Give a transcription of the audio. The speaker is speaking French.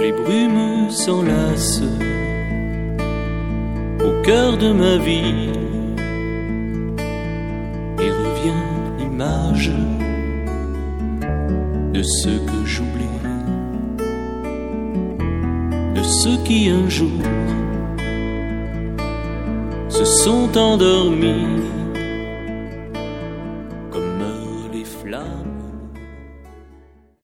les brumes s'enlacent au cœur de ma vie et revient l'image de ceux que j'oublie, de ceux qui un jour se sont endormis